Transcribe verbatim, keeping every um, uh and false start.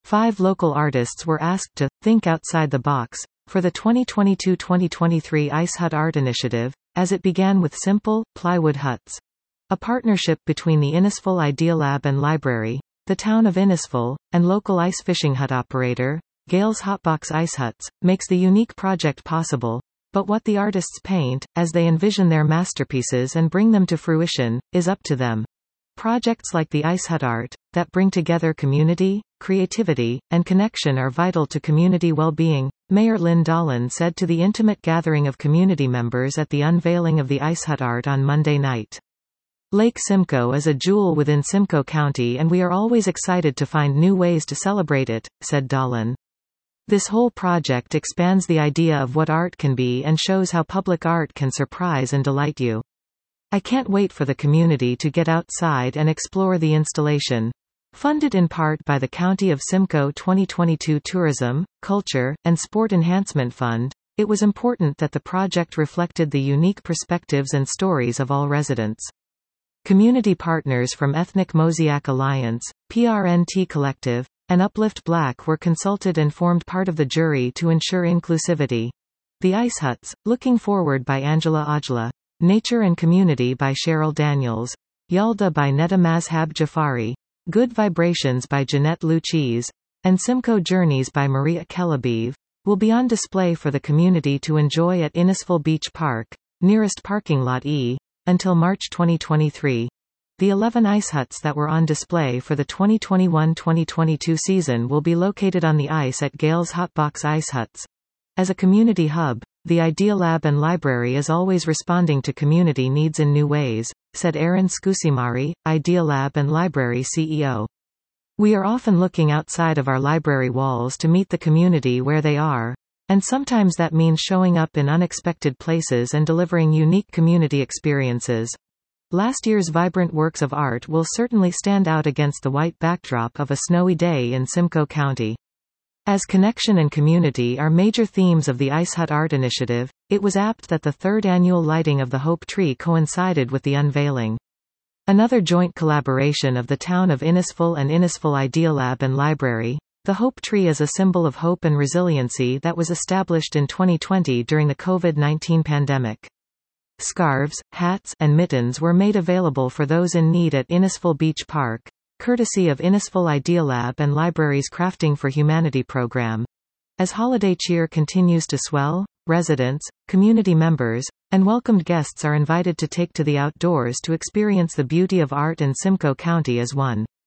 five local artists were asked to think outside the box for the twenty twenty-two twenty twenty-three Ice Hut Art Initiative, as it began with simple, plywood huts. A partnership between the Innisfil Idealab and Library, the town of Innisfil, and local ice fishing hut operator, Gales Hotbox Ice Huts, makes the unique project possible. But what the artists paint, as they envision their masterpieces and bring them to fruition, is up to them. Projects like the Ice Hut Art, that bring together community, creativity, and connection are vital to community well-being, Mayor Lynn Dolan said to the intimate gathering of community members at the unveiling of the Ice Hut Art on Monday night. Lake Simcoe is a jewel within Simcoe County and we are always excited to find new ways to celebrate it, said Dolan. This whole project expands the idea of what art can be and shows how public art can surprise and delight you. I can't wait for the community to get outside and explore the installation. Funded in part by the County of Simcoe twenty twenty-two Tourism, Culture, and Sport Enhancement Fund, it was important that the project reflected the unique perspectives and stories of all residents. Community partners from Ethnic Mosaic Alliance, P R N T Collective, and Uplift Black were consulted and formed part of the jury to ensure inclusivity. The Ice Huts, Looking Forward by Angela Ojla, Nature and Community by Cheryl Daniels, Yalda by Neda Mazhab Jafari, Good Vibrations by Jeanette Luchese, and Simcoe Journeys by Maria Kelabeev, will be on display for the community to enjoy at Innisfil Beach Park, nearest parking lot E, until March twenty twenty-three. The eleven ice huts that were on display for the twenty twenty-one twenty twenty-two season will be located on the ice at Gales Hotbox Ice Huts. As a community hub, the Idealab and Library is always responding to community needs in new ways, said Aaron Scusimari, Idealab and Library C E O. We are often looking outside of our library walls to meet the community where they are, and sometimes that means showing up in unexpected places and delivering unique community experiences. Last year's vibrant works of art will certainly stand out against the white backdrop of a snowy day in Simcoe County. As connection and community are major themes of the Ice Hut Art Initiative, it was apt that the third annual lighting of the Hope Tree coincided with the unveiling. Another joint collaboration of the town of Innisfil and Innisfil Idealab and Library, the Hope Tree is a symbol of hope and resiliency that was established in twenty twenty during the COVID nineteen pandemic. Scarves, hats, and mittens were made available for those in need at Innisfil Beach Park, courtesy of Innisfil Idealab and Library's Crafting for Humanity program. As holiday cheer continues to swell, residents, community members, and welcomed guests are invited to take to the outdoors to experience the beauty of art and Simcoe County as one.